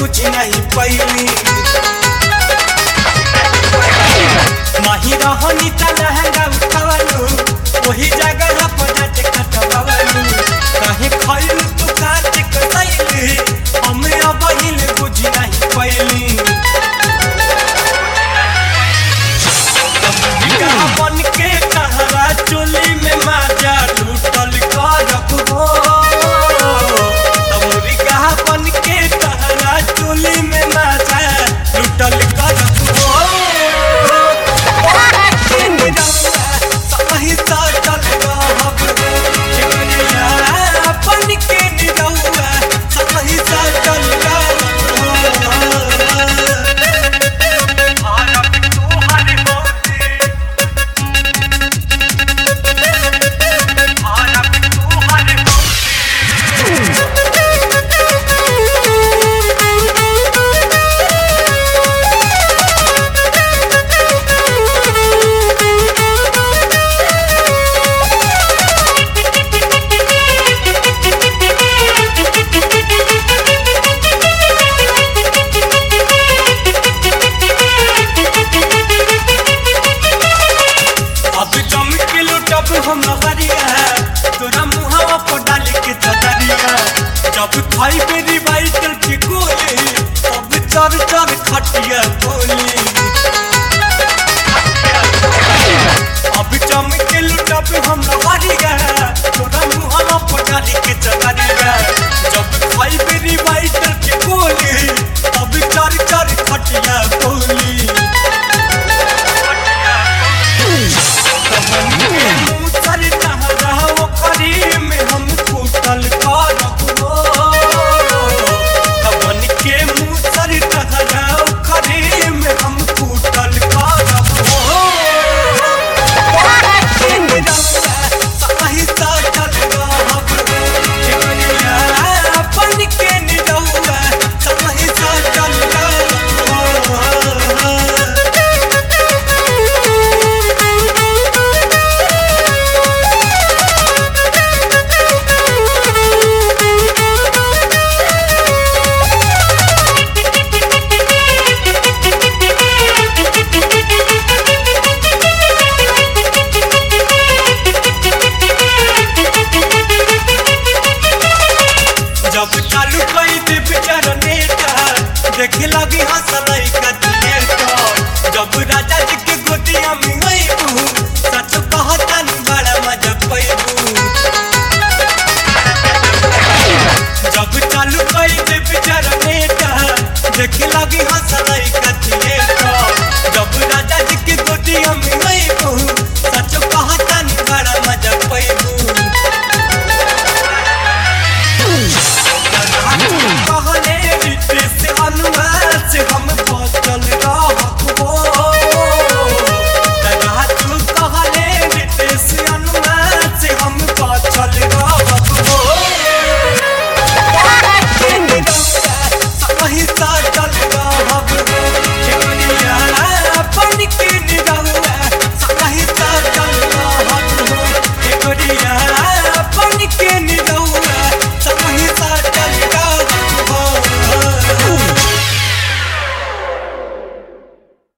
बुझ नहीं पैली माही रहनी त लहंगा उठवलू वही जगह पर जाके कटवलू काहे खइल तू काट के सैली हम अब हिल बुझ नहीं पैली बन के कहरा चोली में माजा लूटल करब हो तमोरी कहा बन के कहरा चोली में माजा लूटल करब हो सही साटल रहब बन के निरहुआ सही साटल रहब हम हरिया तोरा मुहावा पर डाल के चदरिया जब खाई मेरी बाइटल की गोली तब चर चर खटिया बोली अब चमके लुटब हम हरिया तोरा मुहावा पर डाल के चदरिया जब खाई मेरी बाइटल की गोली तब चर चर खटिया बोली जब चालू कई दे बेचारा नेता देखे लगी हंसलई का थिएटर जब राजा जी के गोदिया में गईबू सच कहता नहीं बड़ा मजा पैबू जब चालू कई दे बेचारा नेता देखे लगी हंसलई का थिएटर जब राजा जी के गोदिया में गईबू सच कहता नहीं बड़ा मजा पैबू से अनुहार से हम बचल रहब हो तू कहले से अनुहार से हम बचल रहब हो सही